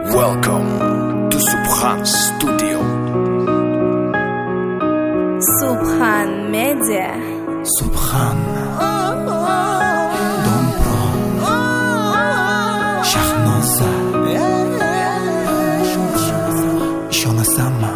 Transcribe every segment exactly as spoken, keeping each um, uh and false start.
Welcome to Subhan Studio. Subhan Media. Subhan Dompro Shahnoza Ishonasanmi?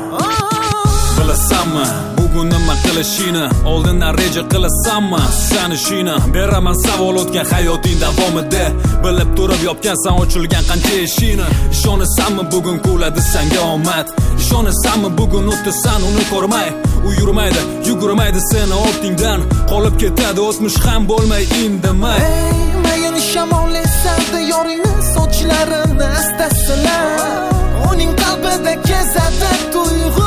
Bilasanmi bugun nima qilishini, oldindan reja qilasanmi? Sanishini beraman savol o'tgan hayoting davomida, bilib turib yopgansan ochilgan qancha eshikni. Ishonasanmi bugun kuladi senga omad? Ishonasanmi bugun o'tasan uni ko'rmay? U yurmaydi, yugurmaydi seni ortingdan, qolib ketadi o'tmish ham bo'lmay indamay. Ey, mayin shamol esardi yoringni sochlarini astasilar. Uning qalbida kezadi tuyg'u,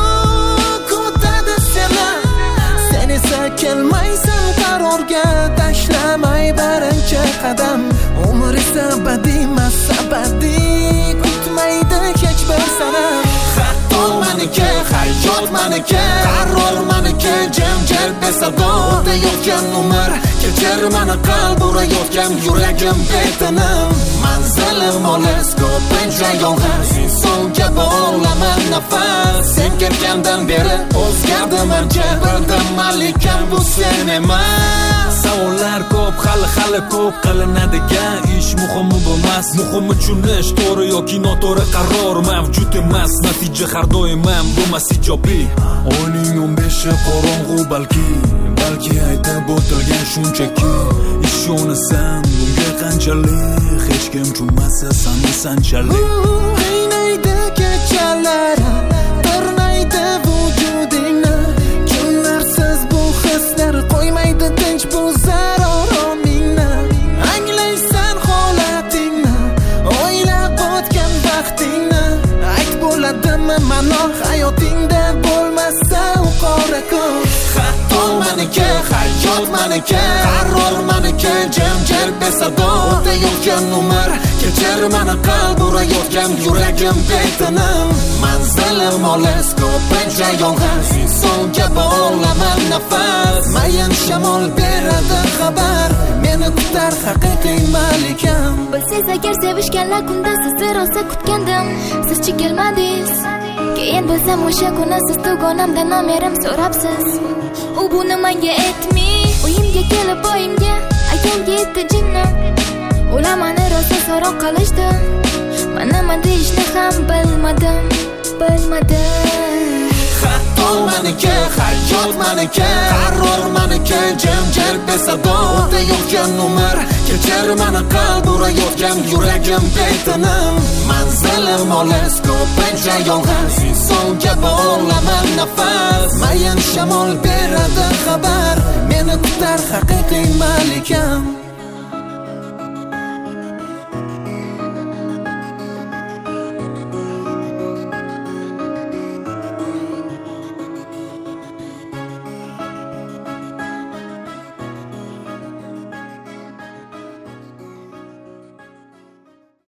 ko'tadi seni. Sen esa kelmaysan qarorga, tashlamay barincha qadam. Umr esa badimas abadiy, kutmaydi hech bir sanam. Hatto maniki, hayot maniki, qaror maniki, jam-jal besado o'tayotgan umr. Kechir mani qalb urayotgan yuragim betinim. Manzilim olis, ko'pincha yolg'iz, insonga bo'laman nafas. Sen ketgandan beri o'zgardim ancha, bildim malikam bu sen emas. Savollar ko'p, hali hali ko'p qilinadigan ish muhimi bo'lmas. Muhimi tushunish, to'g'ri yoki noto'g'ri qaror mavjud emas. Natija har doim ham bo'lmas ijobiy. Oyning o'n beshi qorong'u balki, balki aytib o'tilgan shunchaki. Ishonasan bunga qanchalik, hech kim tushunmasa sani sanchalik. Qaynaydi kechalar, tornaydi vujudingni. Kunlarsiz bu hislar qo'ymaydi tinch bu zaroromingni. Anglaysan holatingni, o'ylab o'tgan vaqtingni. Ayt bo'ladimi ma'no hayotingda bo'lmasa u qora ko'z. Hatto maniki, hayot maniki, qaror maniki, jam-jal besado o'tayotgan umr. Kechir mani qalb urayotgan yuragim betinim. Manzilim olis, ko'pincha yolg'iz, insonga bo'laman nafas. Mayin shamol beradi xabar, meni kutar haqiqiy malikam. Bilsangiz agar sevishganlar kunda sizni rosa kutgandim, siz-chi kelmadingiz. Keyin bilsam o'sha kuni siz tugonamdan nomerim so'rabsiz. U buni menga aytmay, uyimga kelib oyimga akamga aytdi jinni. Ular meni rosa so'roq qilishdi, men nima deyishni ham bilmadim, bilmadim. Hatto maniki, hayot maniki, qaror maniki, jam-jal besado o'tayotgan umr. Kechir mani qalb urayotgan yuragim betinim. Manzilim olis, ko'pincha yolg'iz, insonga bo'laman nafas. Mayin shamol beradi xabar, meni kutar haqiqiy malikam.